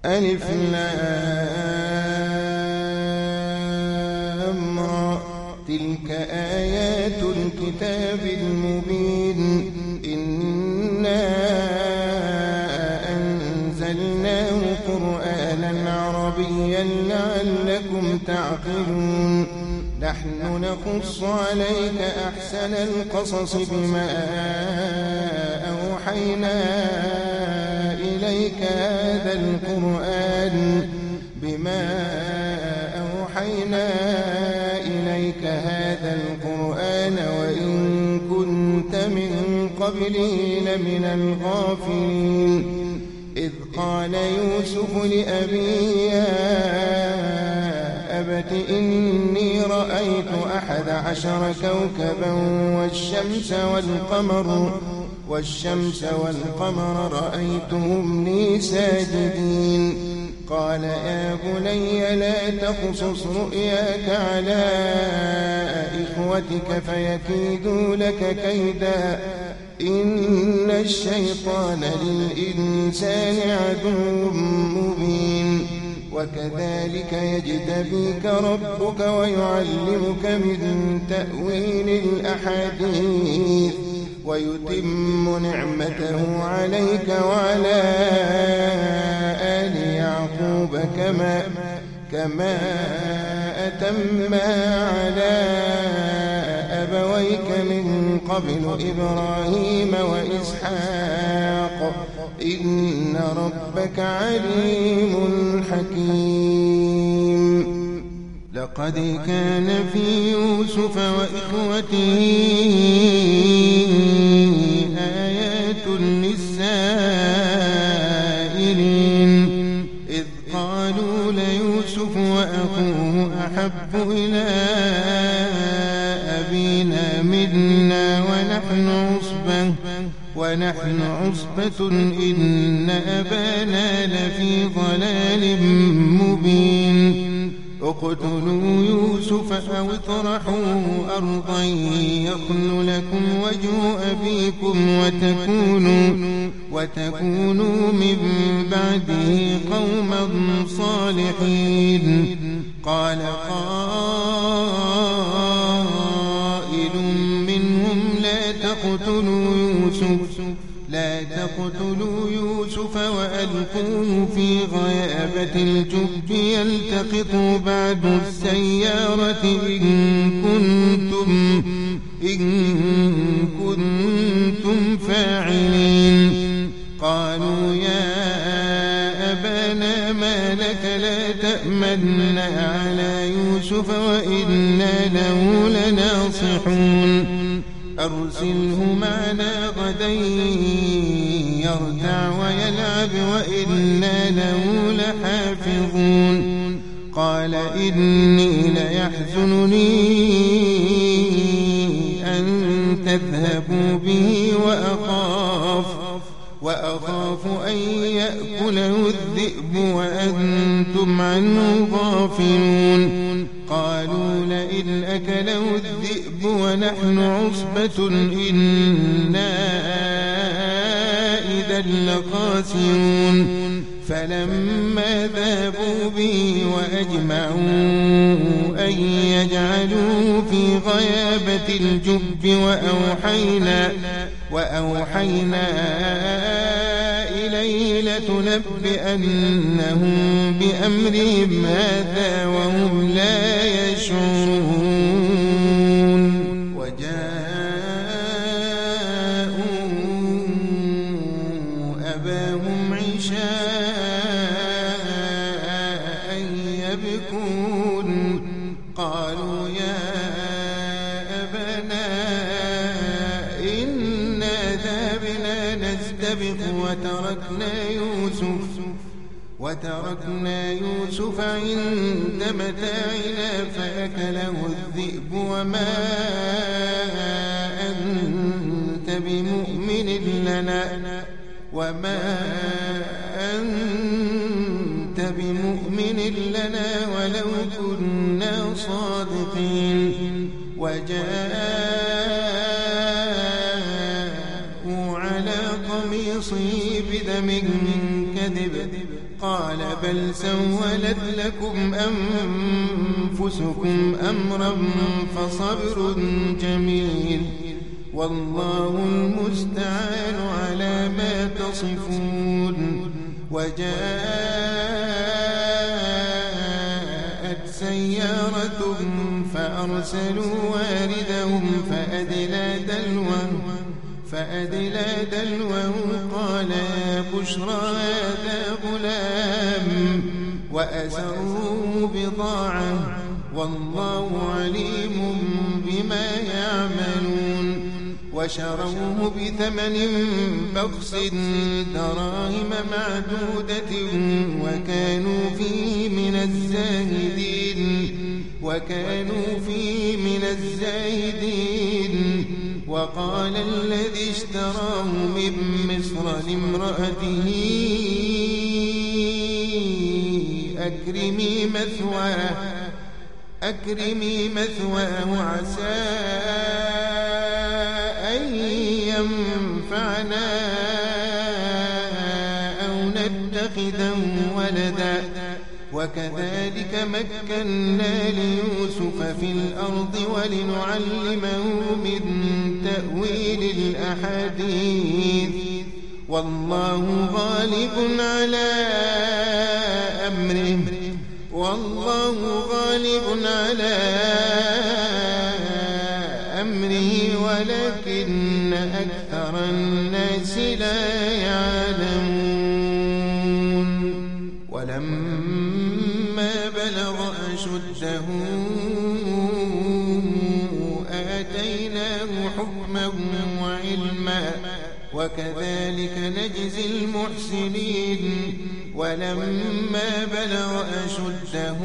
ألف لام را تلك آيات الكتاب المبين إنا أنزلناه قرآنا عربيا لعلكم تعقلون نحن نقص عليك أحسن القصص بما أوحينا إليك هذا القرآن وإن كنت من قبله لمن الغافلين إذ قال يوسف لأبيه يا أبت إني رأيت 11 كوكبا والشمس والقمر رأيتهم لي ساجدين قال يا بني لا تقصص رؤياك على إخوتك فيكيدوا لك كيدا إن الشيطان للإنسان عدو مبين وكذلك يجتبيك ربك ويعلمك من تأويل الأحاديث ويتم نعمته عليك وعلى آل يعقوب كما أتمها على أبويك من قبل إبراهيم وإسحاق إن ربك عليم حكيم لقد كان في يوسف وإخوته آيات للسائلين إذ قالوا ليوسف وأخوه أحب إلى أبينا منا ونحن عصبة إن أبانا لفي ضلال مبين اقتلوا يوسف أو اطرحوه أرضا يخل لكم وجه أبيكم وتكونوا من بعده قوما صالحين قال قائل منهم لا تقتلوا يوسف وألقوه في غيابة الجب يلتقطوا بعد السيارة إن كنتم فاعلين قالوا يا أبانا ما لك لا تأمنا على يوسف وإنا له لناصحون أرسله معنا غدا يرتع ويلعب وإنا له لحافظون قال إني ليحزنني أن تذهبوا به وأخاف أن يأكله الذئب وأنتم عنه غافلون قالوا لئن أكله الذئب ونحن عصبة إنا إذا لخاسرون فلما ذهبوا به وأجمعوا أن يجعلوه في غيابة الجب وأوحينا إليه لتنبئنهم بأمرهم هذا وهم لا يشعرون وجاءوا أباهم عشاء يبكون قالوا يا أبانا إنا ذهبنا نستبق وتركنا يوسف عند متاعنا فأكله الذئب وما أنت بمؤمن لنا ولو كنا صادقين وجاءوا على قميصه بدم كذب قال قال بل سولت لكم أنفسكم أمرا فصبر جميل والله المستعان على ما تصفون. وجاءت سيارة فأرسلوا واردهم فأدلى دلوه قال يا بشرى هذا غلام وأسروه بضاعة والله عليم بما يعملون. وشروه بثمن بخس دراهم معدودة وكانوا فيه من الزاهدين. وقال الذي اشتراه من مصر لامرأته أكرمي مثواه عسى أن ينفعنا أو نتخذه ولدا. وكذلك مكنا ليوسف في الأرض ولنعلمه من تأويل الأحاديث والله غالب على أمره ولكن أكثر الناس لا يعلمون. ولما بلغ أشده آتيناه حكما وعلما وكذلك نجزي المحسنين. ولما بلغ أشده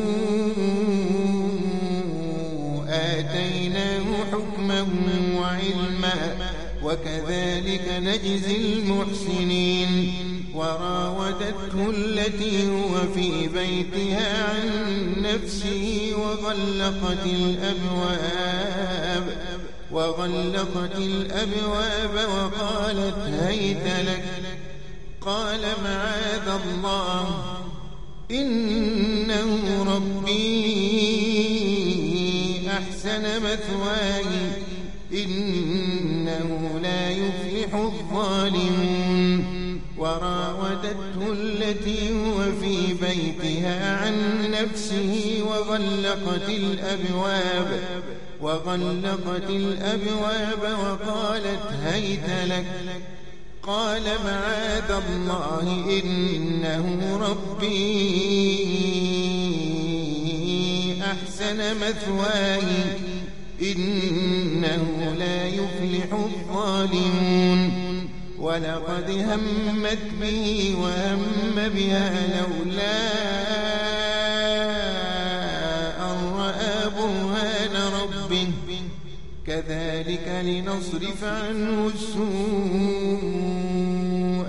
آتيناه حكما وعلما وكذلك نجزي المحسنين. وراودته التي هو في بيتها عن نفسه وغلقت الأبواب وقالت هيت لك. قال معاذ الله إنه ربي أحسن مثواي إنه لا يفلح الظالمون. وراودته التي هو في بيتها عن نفسه وغلقت الأبواب وقالت هيت لك. قال معاذ الله إنه ربي أحسن مثواي إنه لا يفلح الظالمون. ولقد همت به وهم بها لولا أن رأى برهان ربه كذلك لنصرف عنه السوء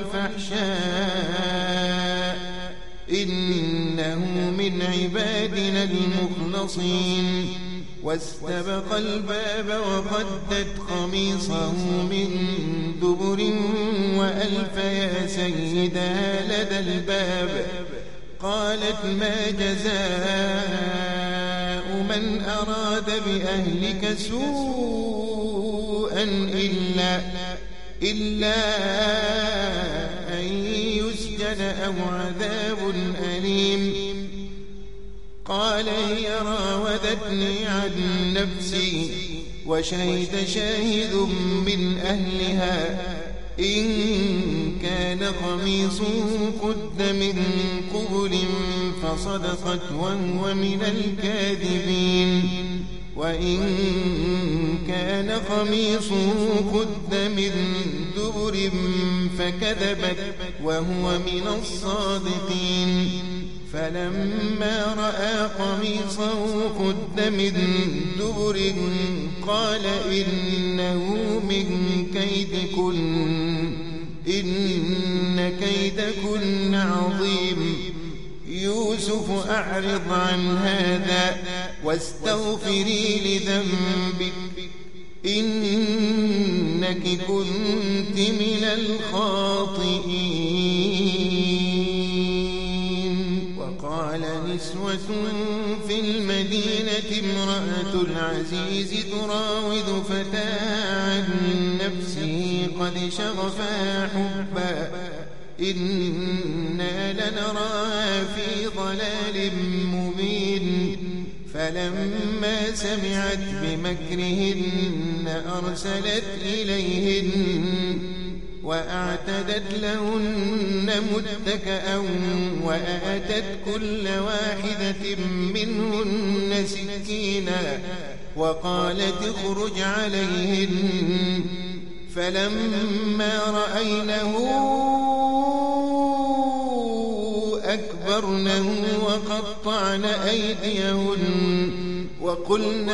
والفحشاء إنه من عبادنا المخلصين. واستبق الباب وقدت قميصه من دبر وألف يا سيدها لدى الباب. قالت ما جزاء من أراد بأهلك سوءا إلا أن يسجن أو عذاب أليم. قال هي راودتني عن نفسي وشهد شاهد من أهلها إن كان قميصه قد من قبل فصدقت وهو من الكاذبين وإن كان قميصه قد من دبر فكذبت وهو من الصادقين. فلما رأى قميصه قد من دبر قال إنه من كيدكن إن كيدكن عظيم. يوسف أعرض عن هذا واستغفري لذنبك إنك كنت من الخاطئين. قال نسوة في المدينة امرأة العزيز تراود فتاها عن نفسه قد شغفها حبا إنا لنراها في ضلال مبين فلما سمعت بمكرهن أرسلت إليهن وأعتدت لهن متكئا وآتت كل واحدة منهن سكينا وقالت اخرج عليهن فلما رأينه أكبرنه وقطعن أيديهن وقلن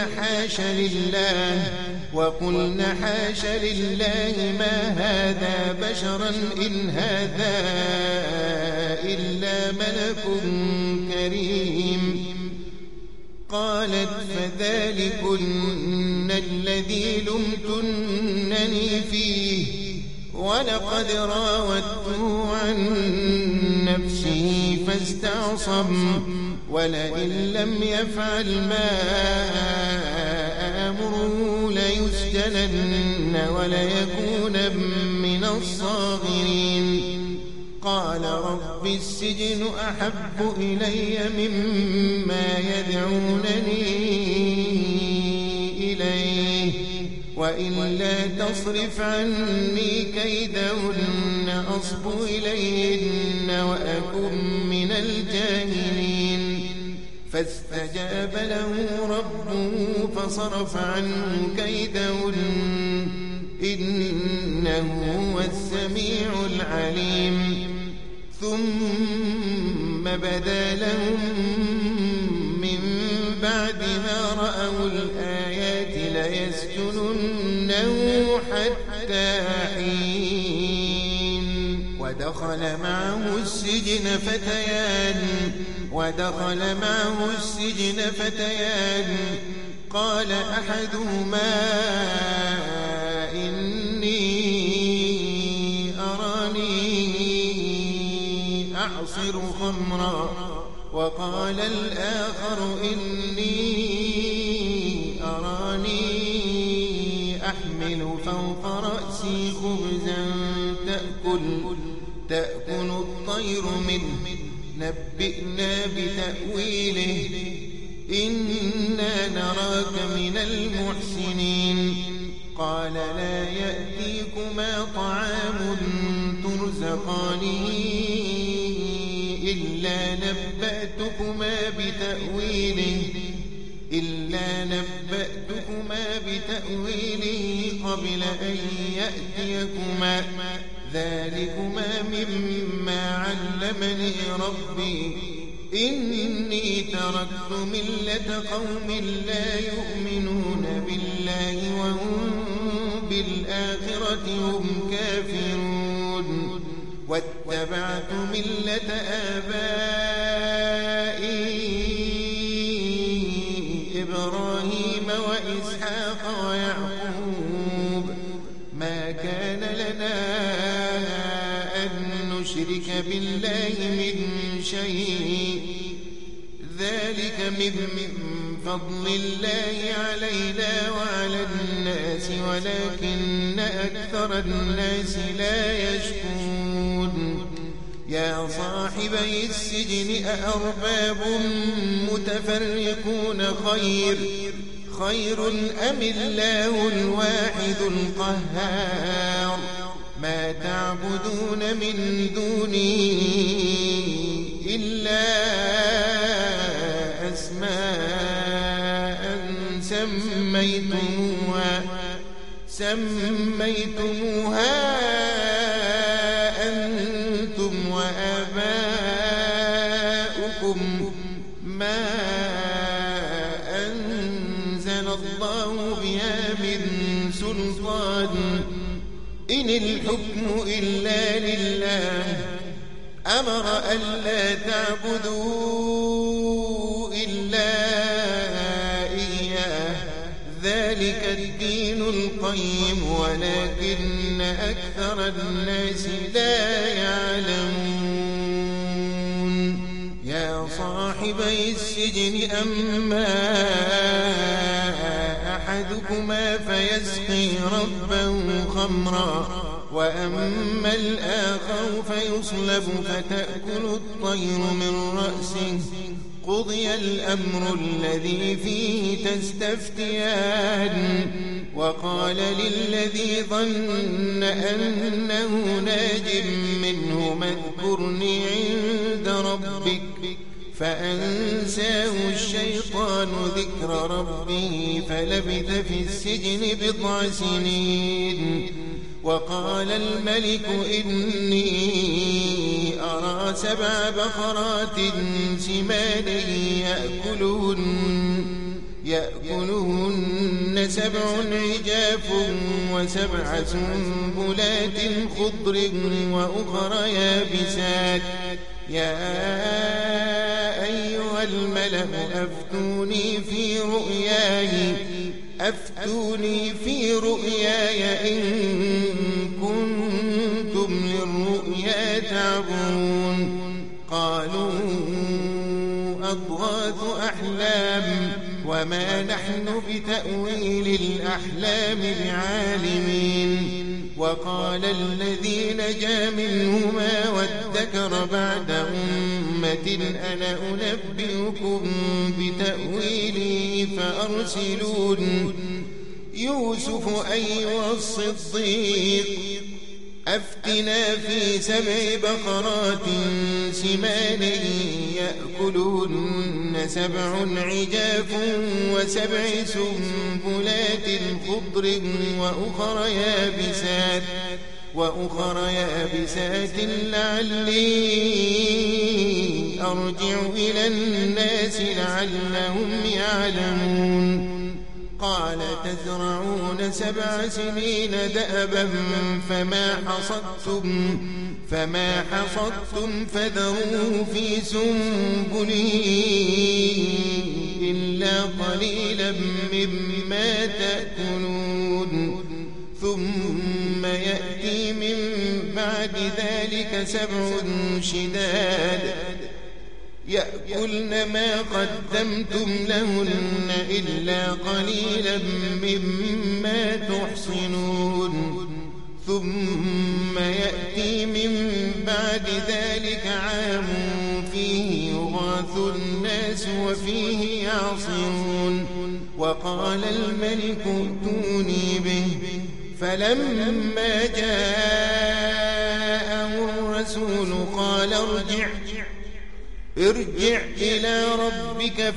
حاش لله ما هذا بشرا إن هذا إلا ملك كريم قالت فذلكن الذي لمتنني فيه ولقد راودته عن نفسه فاستعصم ولئن لم يفعل ما آمره ليسجنن وليكون من الصاغرين قال رب السجن أحب إلي مما يدعونني إليه وإلا تصرف عني كيدهن أصب إليهن وأكن من الجاهلين فاستجاب له ربه فصرف عنه كيدهن إنه هو السميع العليم ثم بدا لهم من بعد ما رأوا الآيات ليسجننه حتى حين ودخل معه السجن فتيان قال أحدهما إني أراني أعصر خمرا وقال الآخر إني أراني أحمل فوق رأسي خبزا تأكل الطير منه نبئنا بتأويله إنا نراك من المحسنين قال لا يأتيكما طعام ترزقانه إلا نبأتكما بتأويله قبل أن يأتيكما ذلكما مما علمني ربي إني تركت ملة قوم لا يؤمنون بالله وهم بالآخرة هم كافرون واتبعت ملة آبائي إبراهيم وإسحاق ويعقوب ما كان لنا أن نشرك بالله من شيء ذلك من فضل الله علينا وعلى الناس ولكن أكثر الناس لا يشكرون يا صاحبي السجن أأرباب متفرقون خير أم الله الواحد القهار ما تعبدون من دونه إلا أسماء سميتموها أنتم وآباؤكم ما أنزل الله بها من سلطان إن الحكم إلا لله أمر ألا تعبدوا إلا إياه ذلك الدين القيم ولكن أكثر الناس لا يعلمون يا صاحبي السجن أما أحدكما فيسقي ربه خمرا وأما الآخر فيصلب فتأكل الطير من رأسه قضي الأمر الذي فيه تستفتيان وقال للذي ظن أنه ناج منهما اذكرني عند ربك فأنساه الشيطان ذكر ربه فلبث في السجن 9 سنين. وقال الملك إني أرى 7 بقرات سمان يأكلهن 7 عجاف و7 سنبلات خضر وأخر يابسات يا أيها الملأ أفتوني في رؤياي إن كنتم للرؤيا تعبرون. قالوا أضغاث أحلام وما نحن بتأويل الأحلام بعالمين. وقال الذي نجا منهما وادكر بعد أمة أنا أنبئكم بتأويله فأرسلون. يوسف أيها الصديق أفتنا في 7 بقرات سمان يأكلهن 7 عجاف و7 سنبلات خضر وأخر يابسات لعلي أرجع إلى الناس لعلهم يعلمون. قال تزرعون 7 سنين دأبا فما حصدتم فذروه في سنبله إلا قليلا مما تأكلون. ثم يأتي من بعد ذلك 7 شداد يأكلن ما قدمتم لهن إلا قليلا مما تحصنون. ثم يأتي من بعد ذلك عام فيه يغاث الناس وفيه يعصرون. وقال الملك ائتوني به فلما جاءه الرسول قال ارجع إلى ربك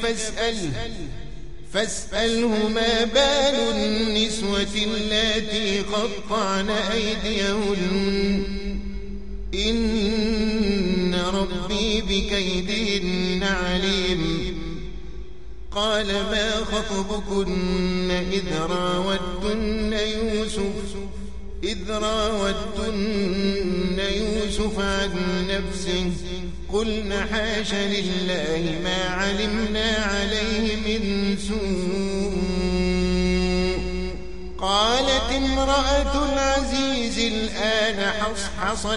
فاسأله ما بال النسوة اللاتي قطعن أيديهن إن ربي بكيدهن عليم. قال ما خطبكن إذ راودتن يوسف عن نفسه قلنا حاش لله ما علمنا عليه من سوء. قالت امرأة العزيز الآن حصحص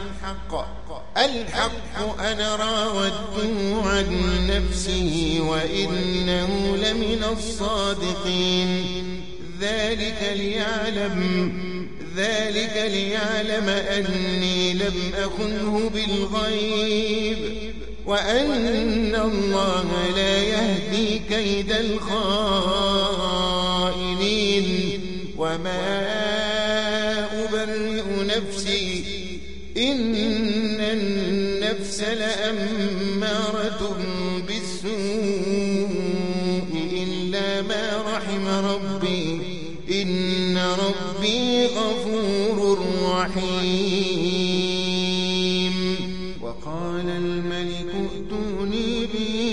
الحق أنا راودته عن نفسه وإنه لمن الصادقين. ذلك ليعلم أني لم أخنه بالغيب وأن الله لا يهدي كيد الخائنين. وما أبرئ نفسي إن النفس لأمارة بالسوء إلا ما رحم ربي إن ربي غفور رحيم. وقال الملك ائتوني به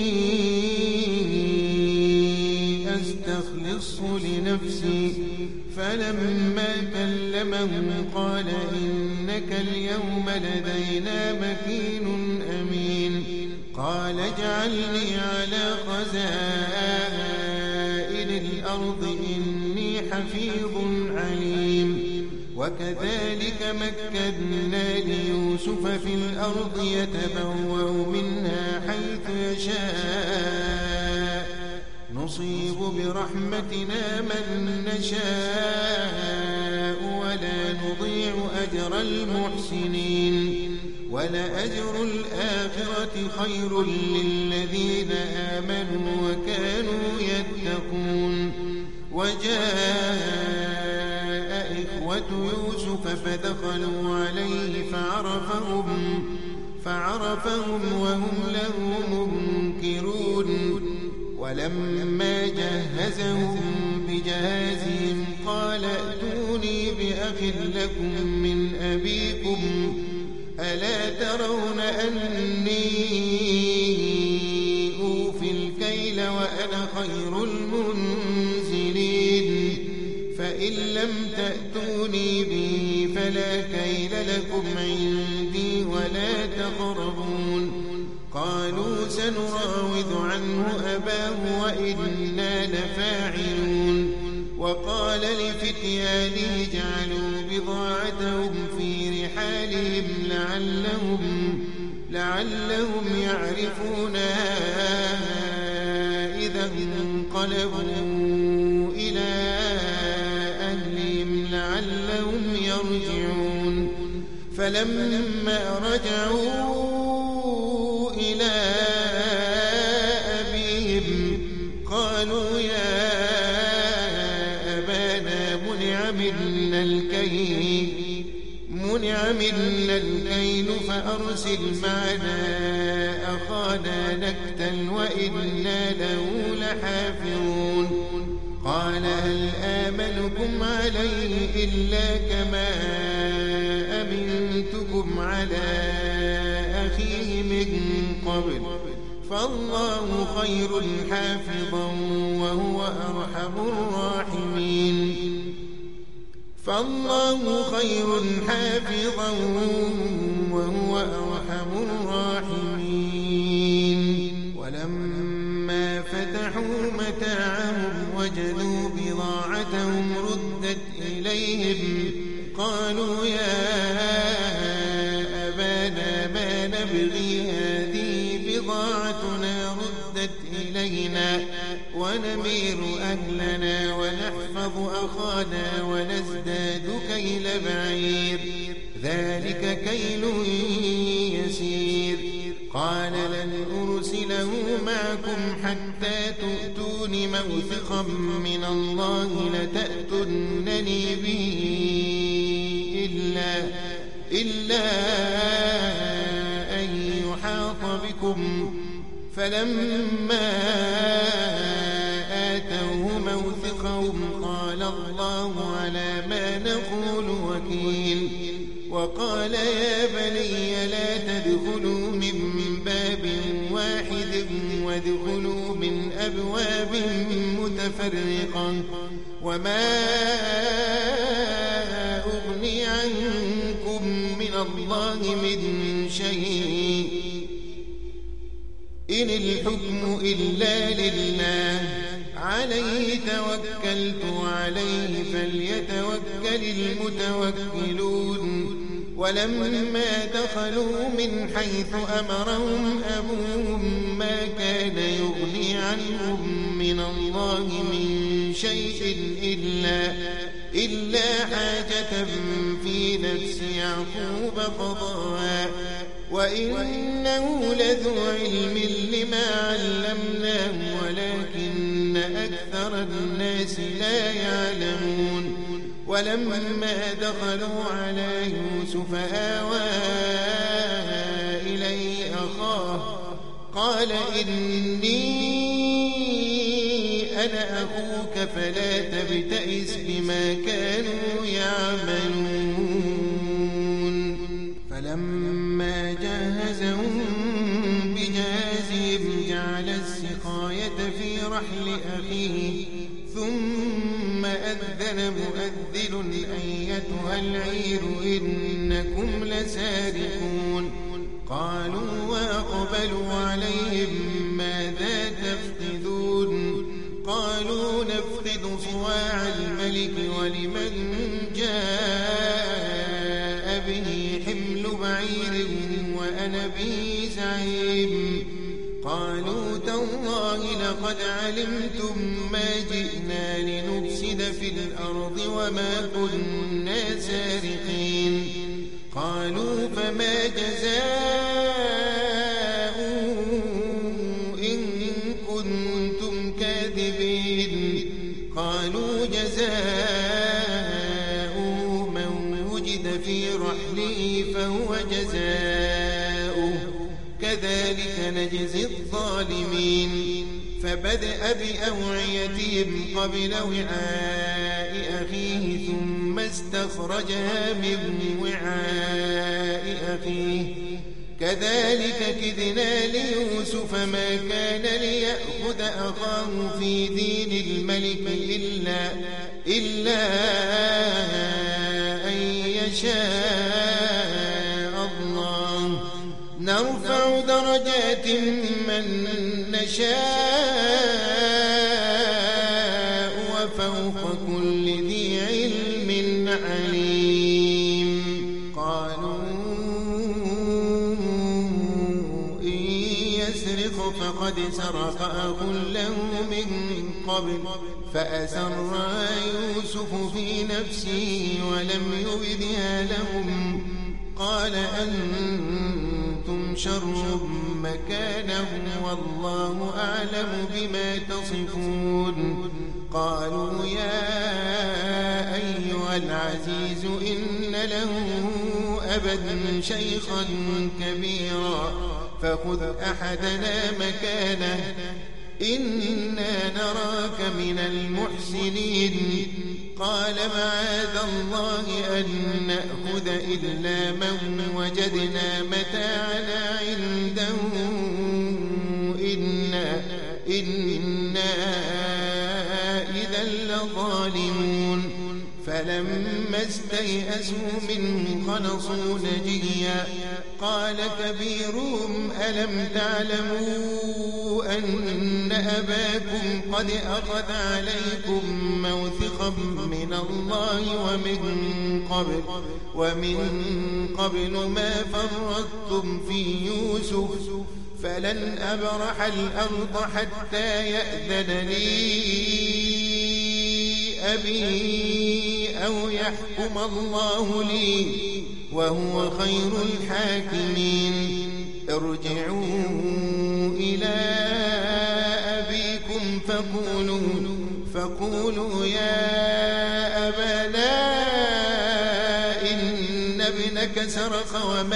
أستخلصه لنفسي فلما كلمه قال إنك اليوم لدينا مكين أمين. قال اجعلني على خزائن الأرض إني حفيظ عليم. وكذلك مكنا ليوسف في الأرض يتبوأ منها حيث يشاء نصيب برحمتنا من نشاء ولا نضيع أجر المحسنين ولأجر الآخرة خير للذين آمنوا وكانوا يتقون وجاء إخوة يوسف فدخلوا عليه فعرفهم وهم له منكرون ولما جهزهم بجهازهم قال ائتوني بأخ لكم من أبيكم ألا ترون أني أوفي الكيل وأنا خير المنزلين فإن لم تأتوني به فلا كيل لكم عندي ولا تقربون قالوا سنراود عنه أباه وإنا لفاعلون وقال لفتيانه جعلوا بضاعتهم في رحالهم لعلهم يعرفونها إذا انقلبوا إلى أهلهم لعلهم يرجعون فلما رجعوا إلى أبيهم قالوا يا أبانا منع منا الكيل فأرسل معنا أخانا نكتل وإنا له لحافظون قال هل آمنكم عليه إلا كما أمنتكم على أخيه من قبل فالله خير حافظا وهو أرحم الراحمين ولما فتحوا متاعهم وجدوا بضاعتهم ردت إليهم قالوا يا أبانا ما نبغي هذه بضاعتنا ردت إلينا ونمير أهلنا ونحفظ أخانا ونزداد كيل بعير ذلك كيل يسير قال لن أرسله معكم حتى تؤتون موثقا من الله لتأتونني به إلا أن يحاط بكم فلما آتوه موثقهم قال الله على ما نقول وكيل وقال يا بني لا تدخلوا من باب واحد وادخلوا من أبواب متفرقة وما أغني عنكم من الله من شيء إن الحكم إلا لله عليه توكلت وعليه فليتوكل المتوكلون ولما دخلوا من حيث أمرهم أبوهم ما كان يغني عنهم من الله من شيء إلا حاجة في نفس يعقوب قضاها وإنه لذو علم لما علمناه ولكن أكثر الناس لا يعلمون ولما دخلوا على يوسف آوى إليه أخاه قال إني أنا أخوك فلا تبتئس بما كانوا يعملون فلما جهزهم بجهازهم جعل السقاية في رحل أخيه ثم أذن مؤذن أيتها العير إنكم لسارقون قالوا وأقبلوا عليهم ماذا تفقدون قالوا نفقد صواع الملك ولمن جاء به حمل بعير وأنا به زعيم قالوا تالله لقد علمتم ما جئنا لنفسد في الأرض وما كنا سارقين قالوا فما جزاء إن كنتم كاذبين قالوا جزاء من وجد في رحله فهو جزاؤه كذلك نجزي الظالمين فبدأ بأوعيتهم قبل وعاء أخيه ثم استخرجها من وعاء أخيه كذلك كدنا ليوسف ما كان ليأخذ أخاه في دين الملك إلا أن يشاء الله نرفع درجات من نشاء وفوق كل ذي علم عليم قالوا إن يسرق فقد سرق أخ له من قبل فأسرها يوسف في نفسه ولم يبدها لهم قال أنتم شر مكانه والله أعلم بما تصفون قالوا يا أيها العزيز إن له أبا شيخا كبيرا فخذ أحدنا مكانه إنا نراك من المحسنين قال معاذ الله أن نأخذ إلا من وجدنا متاعنا عنده إنا إذا لظالمون فلما استيئسوا منه خلصوا نجيا قال كبيرهم ألم تعلموا أن أباكم قد أخذ عليكم موثقا من الله ومن قبل ما فرطتم في يوسف فلن أبرح الأرض حتى يأذن لي أبي أو يحكم الله لي وهو خير الحاكمين ارجعوا إلى أبيكم فقولوا يا أبانا إن ابنك سرق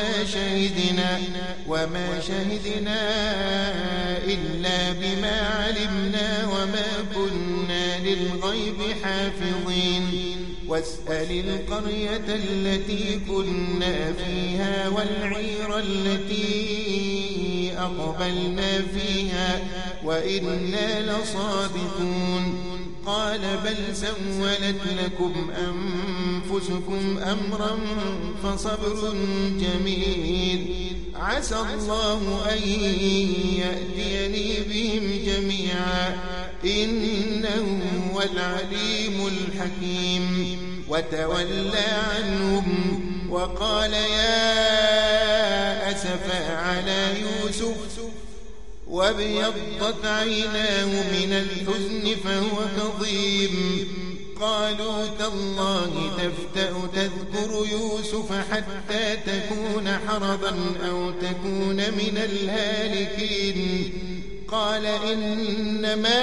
وما شهدنا إلا بما علمنا وما كنا للغيب حافظين واسأل القرية التي كنا فيها والعير التي أقبلنا فيها وإنا لصادقون قال بل سولت لكم أنفسكم أمرا فصبر جميل عسى الله أن يأتيني بهم جميعا إنه هو العليم الحكيم وتولى عنهم وقال يا أسفا على يوسف وابيضت عيناه من الحزن فهو كظيم قالوا تالله تفتأ تذكر يوسف حتى تكون حرضا أو تكون من الهالكين قال إنما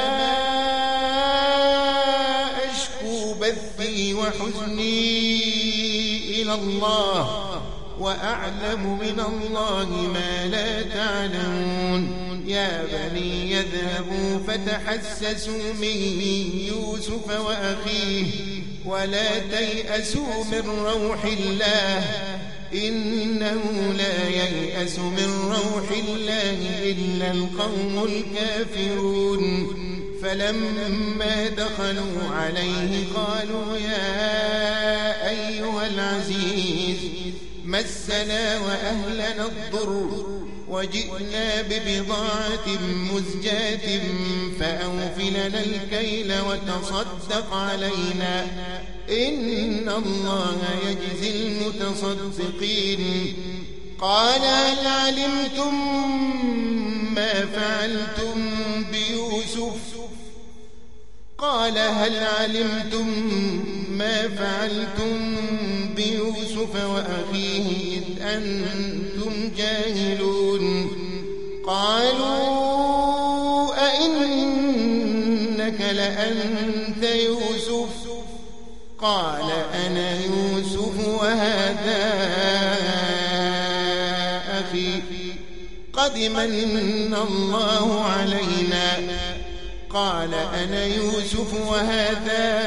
أشكو بثي وحزني إلى الله وأعلم من الله ما لا تعلمون يا بني يذهبوا فتحسسوا من يوسف وأخيه ولا تيأسوا من روح الله إنه لا ييأس من روح الله إلا القوم الكافرون فلما دخلوا عليه قالوا يا أيها العزيز مسنا وأهلنا الضر وجئنا ببضاعة مزجاة فأوف لنا الكيل وتصدق علينا إن الله يجزي المتصدقين قال هل علمتم ما فعلتم بيوسف قال هل علمتم ما فعلتم بيوسف وأخيه إذ أنتم جاهلون قالوا أئنك لأنت يوسف قال أنا يوسف وهذا أخي قد من الله علينا قال أنا يوسف وهذا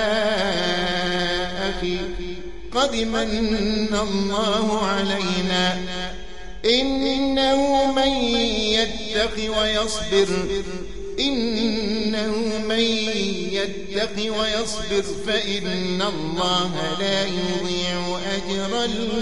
أخي قد من الله علينا إنه من يتق ويصبر فإن الله لا يضيع أجر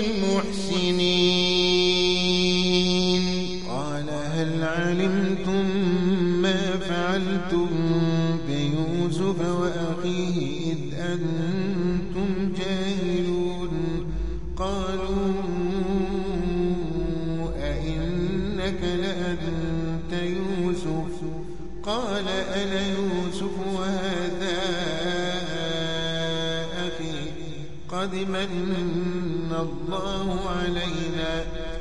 المحسنين قال هل علمتم ما فعلتم بيوسف وأخيه إذ أنتم جاهلون قالوا أئنك لأنت يوسف قال أنا يوسف وهذا أخي قد من الله علينا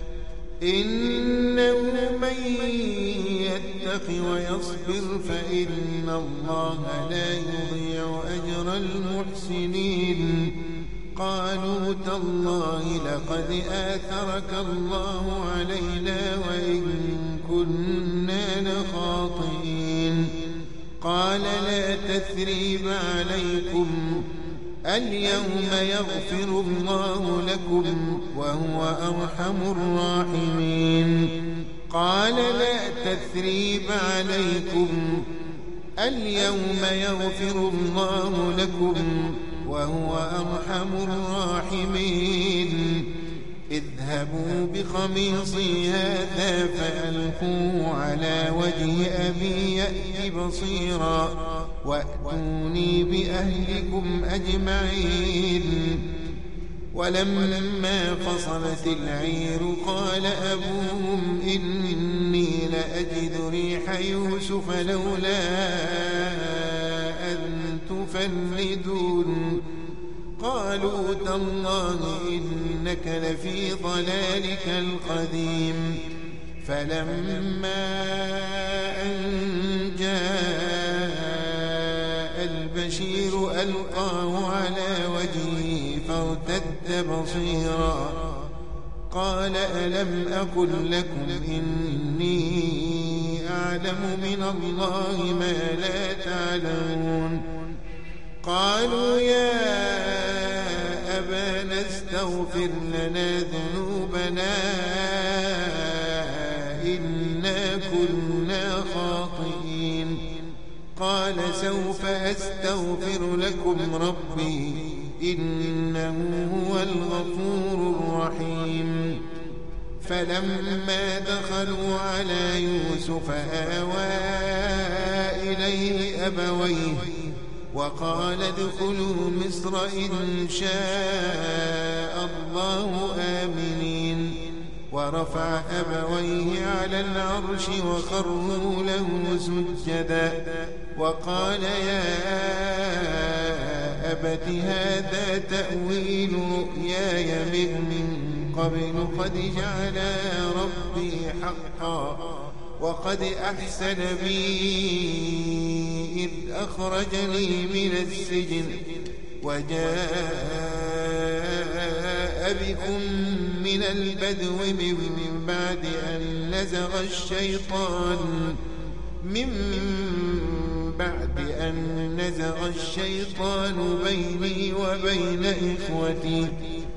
إنه من يتق ويصبر فإن الله لا يضيع أجر المحسنين قالوا تالله لقد آثرك الله علينا وإن كنا لخاطئين قال لا تثريب عليكم اليوم يغفر الله لكم وهو أرحم الراحمين قال لا تثريب عليكم اليوم يغفر الله لكم وهو أرحم الراحمين اذهبوا بقميصي هذا فألقوه على وجه أبي يأت بصيرا وأتوني بأهلكم أجمعين ولما فصلت العير قال أبوهم إني لأجد ريح يوسف لولا أن تفندون قالوا تالله إنك لفي ضلالك القديم فلما أن جاء البشير ألقاه على وجهه فارتد بصيرا قال ألم أقل لكم إني أعلم من الله ما لا تعلمون قالوا يا أبانا استغفر لنا ذنوبنا إنا كنا خاطئين قال سوف أستغفر لكم ربي إنه هو الغفور الرحيم فلما دخلوا على يوسف آوى إليه أبويه وقال ادخلوا مصر إن شاء الله آمنين ورفع أبويه على العرش وخروا له سجدا وقال يا أبت هذا تأويل رؤياي من قبل قد جعل ربي حقا وقد أحسن بي إذ أخرجني من السجن وجاء بكم من البدو من بعد أن نزغ الشيطان بيني وبين إخوتي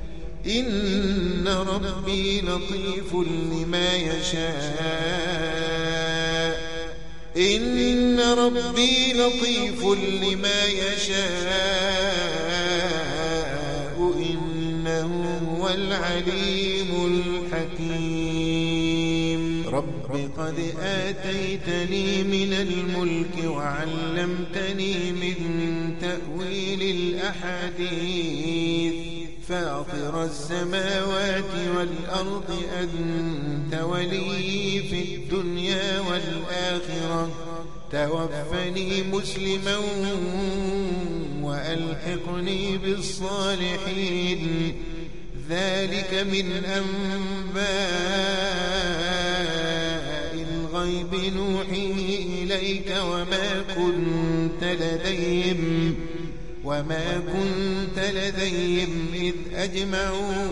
إن ربي لطيف لما يشاء إن ربي لطيف لما يشاء إنه هو العليم الحكيم رب قد آتيتني من الملك وعلمتني من تأويل الأحاديث فاطر السماوات والأرض أنت ولي في الدنيا والآخرة توفني مسلما وألحقني بالصالحين ذلك من أنباء الغيب نوحيه إليك وما كنت لديهم إذ أجمعوا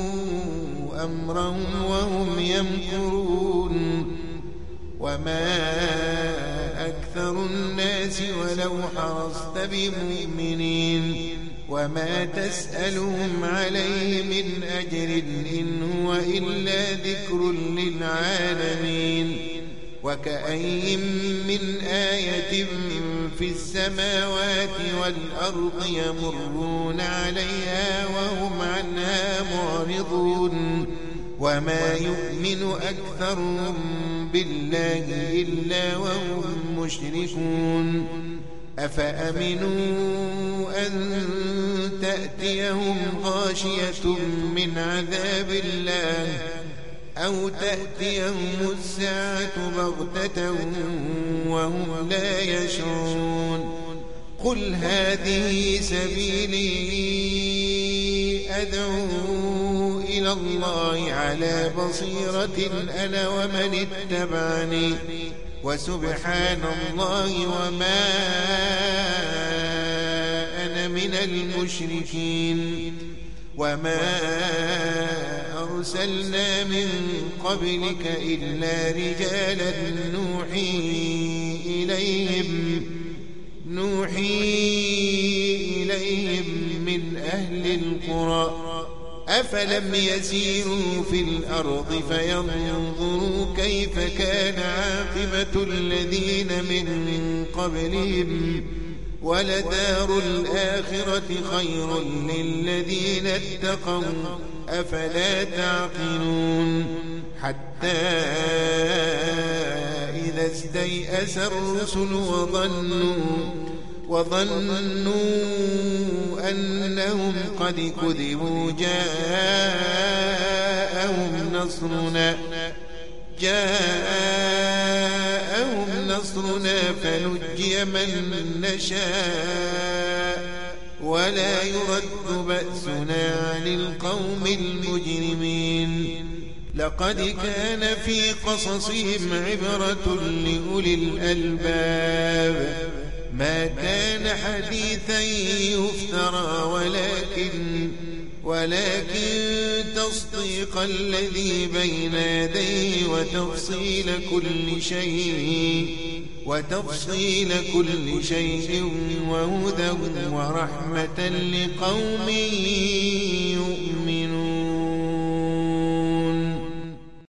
أمرهم وهم يمكرون وما أكثر الناس ولو حرصت بمؤمنين وما تسألهم عليه من أجر إن هو إلا ذكر للعالمين وكأي من آية في السماوات والأرض يمرون عليها وهم عنها معرضون وما يؤمن أكثرهم بالله إلا وهم مشركون أفأمنوا أن تأتيهم غاشية من عذاب الله أو تأتيهم الساعة بغتة وهم لا يشعرون قل هذه سبيلي أدعو إلى الله على بصيرة أنا ومن اتبعني وسبحان الله وما أنا من المشركين وما أرسلنا من قبلك إلا رجالا نوحي إليهم من أهل القرى أفلم يسيروا في الأرض فينظروا كيف كان عاقبة الذين من قبلهم ولدار الآخرة خير للذين اتقوا أفلا تعقلون حتى إذا استيأس الرسل وظنوا أنهم قد كذبوا جاءهم نصرنا فنجي من نشاء ولا يرد بأسنا عن القوم المجرمين لقد كان في قصصهم عبرة لأولي الألباب ما كان حديثا يفترى ولكن تصديق الذي بين يديه وتفصيل كل شيء وهدى ورحمة لقوم يؤمنون